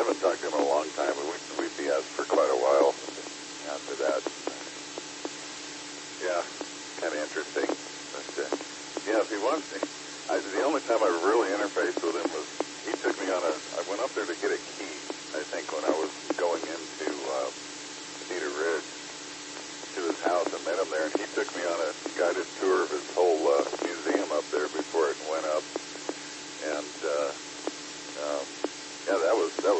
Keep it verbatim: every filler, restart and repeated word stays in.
haven't talked to him in a long time. We we B S for quite a while after that. Yeah, kind of interesting. But uh, yeah, if he wants me, I, the only time I really interfaced with him was he took me on a. I went up there to get a key